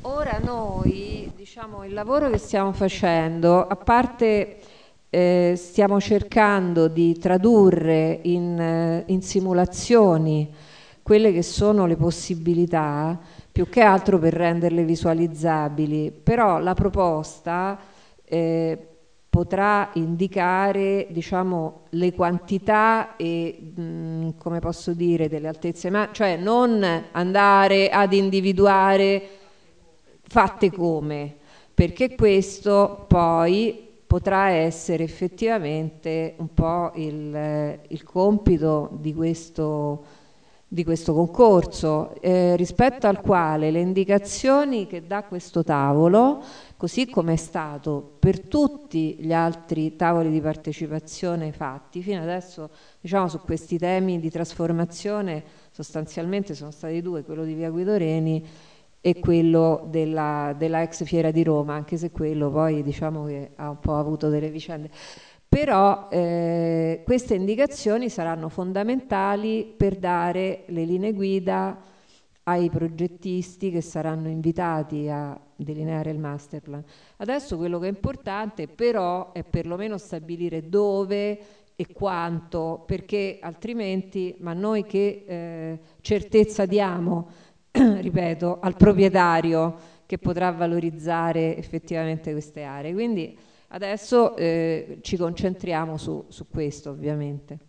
Ora noi, diciamo, il lavoro che stiamo facendo, a parte stiamo cercando di tradurre in simulazioni quelle che sono le possibilità, più che altro per renderle visualizzabili, però la proposta eh, potrà indicare, diciamo, le quantità e, come posso dire, delle altezze, ma cioè non andare ad individuare fatte come, perché questo poi potrà essere effettivamente un po' il compito di questo concorso, rispetto al quale le indicazioni che dà questo tavolo, così come è stato per tutti gli altri tavoli di partecipazione fatti, fino adesso diciamo su questi temi di trasformazione sostanzialmente sono stati due, quello di Via Guido Reni e quello della ex Fiera di Roma, anche se quello poi diciamo che ha un po' avuto delle vicende. Però queste indicazioni saranno fondamentali per dare le linee guida ai progettisti che saranno invitati a delineare il master plan. Adesso quello che è importante però è perlomeno stabilire dove e quanto, perché altrimenti, ma noi che certezza diamo, ripeto, al proprietario che potrà valorizzare effettivamente queste aree? Quindi adesso ci concentriamo su questo, ovviamente.